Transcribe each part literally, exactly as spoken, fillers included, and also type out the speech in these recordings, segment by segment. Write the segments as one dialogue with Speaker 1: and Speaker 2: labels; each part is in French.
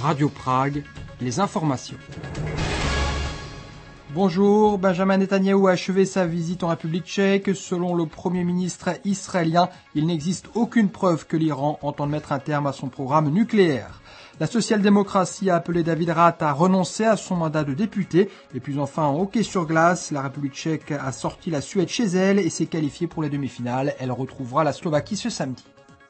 Speaker 1: Radio Prague, les informations. Bonjour, Benjamin Netanyahou a achevé sa visite en République tchèque. Selon le Premier ministre israélien, il n'existe aucune preuve que l'Iran entende mettre un terme à son programme nucléaire. La social-démocratie a appelé David Rath à renoncer à son mandat de député. Et puis enfin, en hockey sur glace, la République tchèque a sorti la Suède chez elle et s'est qualifiée pour les demi-finales. Elle retrouvera la Slovaquie ce samedi.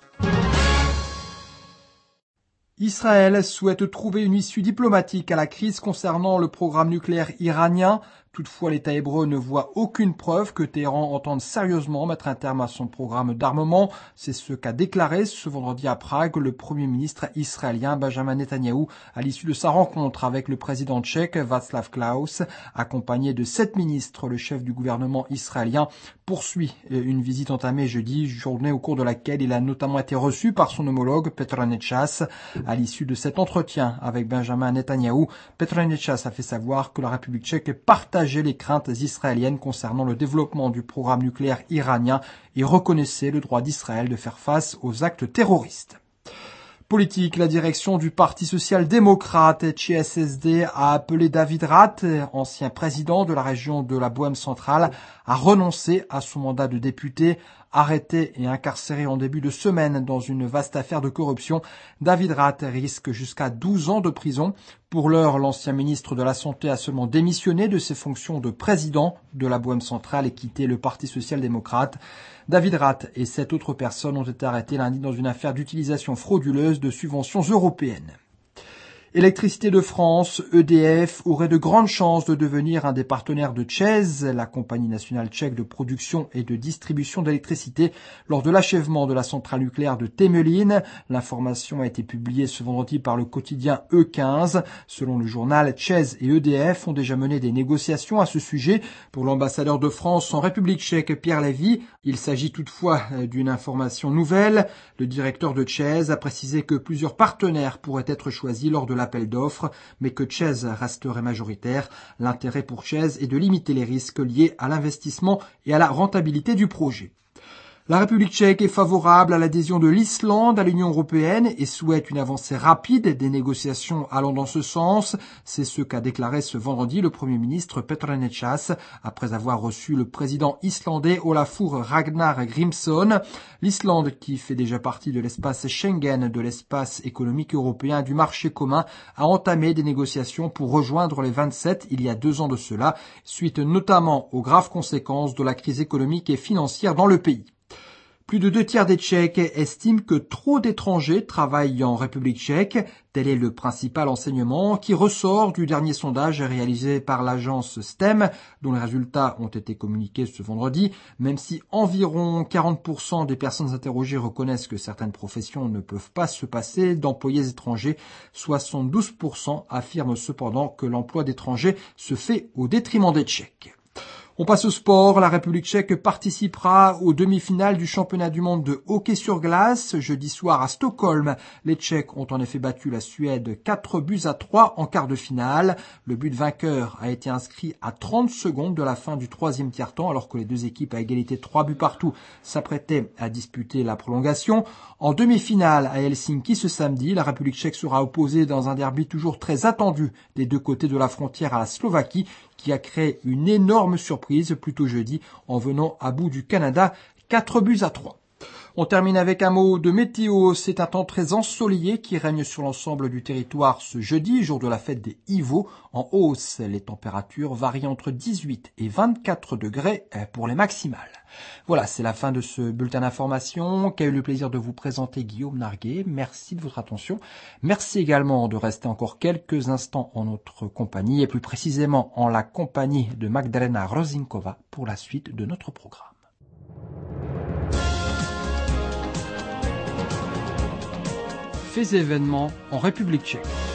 Speaker 1: Israël souhaite trouver une issue diplomatique à la crise concernant le programme nucléaire iranien. Toutefois, l'État hébreu ne voit aucune preuve que Téhéran entende sérieusement mettre un terme à son programme d'armement. C'est ce qu'a déclaré ce vendredi à Prague le Premier ministre israélien Benjamin Netanyahou à l'issue de sa rencontre avec le président tchèque Václav Klaus. Accompagné de sept ministres, le chef du gouvernement israélien poursuit une visite entamée jeudi, journée au cours de laquelle il a notamment été reçu par son homologue Petr Nečas. À l'issue de cet entretien avec Benjamin Netanyahou, Petr Nečas a fait savoir que la République tchèque partageait les craintes israéliennes concernant le développement du programme nucléaire iranien et reconnaissait le droit d'Israël de faire face aux actes terroristes. Politique, la direction du Parti social-démocrate H S S D a appelé David Rath, ancien président de la région de la Bohème centrale, à renoncer à son mandat de député. Arrêté et incarcéré en début de semaine dans une vaste affaire de corruption, David Rath risque jusqu'à douze ans de prison. Pour l'heure, l'ancien ministre de la Santé a seulement démissionné de ses fonctions de président de la Bohème centrale et quitté le Parti social-démocrate. David Rath et sept autres personnes ont été arrêtées lundi dans une affaire d'utilisation frauduleuse de subventions européennes. Électricité de France, E D F, aurait de grandes chances de devenir un des partenaires de ČEZ, la compagnie nationale tchèque de production et de distribution d'électricité, lors de l'achèvement de la centrale nucléaire de Temelín. L'information a été publiée ce vendredi par le quotidien E quinze. Selon le journal, ČEZ et E D F ont déjà mené des négociations à ce sujet. Pour l'ambassadeur de France en République tchèque, Pierre Lévy, il s'agit toutefois d'une information nouvelle. Le directeur de ČEZ a précisé que plusieurs partenaires pourraient être choisis lors de l'appel d'offres, mais que ČEZ resterait majoritaire. L'intérêt pour ČEZ est de limiter les risques liés à l'investissement et à la rentabilité du projet. La République tchèque est favorable à l'adhésion de l'Islande à l'Union européenne et souhaite une avancée rapide des négociations allant dans ce sens. C'est ce qu'a déclaré ce vendredi le Premier ministre Petr Nečas après avoir reçu le président islandais Olafur Ragnar Grímsson. L'Islande, qui fait déjà partie de l'espace Schengen, de l'espace économique européen, du marché commun, a entamé des négociations pour rejoindre les vingt-sept il y a deux ans de cela, suite notamment aux graves conséquences de la crise économique et financière dans le pays. Plus de deux tiers des Tchèques estiment que trop d'étrangers travaillent en République tchèque. Tel est le principal enseignement qui ressort du dernier sondage réalisé par l'agence S T E M, dont les résultats ont été communiqués ce vendredi. Même si environ quarante pour cent des personnes interrogées reconnaissent que certaines professions ne peuvent pas se passer d'employés étrangers, soixante-douze pour cent affirment cependant que l'emploi d'étrangers se fait au détriment des Tchèques. On passe au sport. La République tchèque participera aux demi-finales du championnat du monde de hockey sur glace. Jeudi soir à Stockholm, les Tchèques ont en effet battu la Suède quatre buts à trois en quart de finale. Le but vainqueur a été inscrit à trente secondes de la fin du troisième tiers-temps, alors que les deux équipes à égalité trois buts partout s'apprêtaient à disputer la prolongation. En demi-finale à Helsinki ce samedi, la République tchèque sera opposée dans un derby toujours très attendu des deux côtés de la frontière à la Slovaquie, qui a créé une énorme surprise plus tôt jeudi en venant à bout du Canada quatre buts à trois. On termine avec un mot de météo. C'est un temps très ensoleillé qui règne sur l'ensemble du territoire ce jeudi, jour de la fête des Iveaux. En hausse, les températures varient entre dix-huit et vingt-quatre degrés pour les maximales. Voilà, c'est la fin de ce bulletin d'information qu'a eu le plaisir de vous présenter Guillaume Narguet. Merci de votre attention. Merci également de rester encore quelques instants en notre compagnie et plus précisément en la compagnie de Magdalena Rozinkova pour la suite de notre programme. Faits et événements en République tchèque.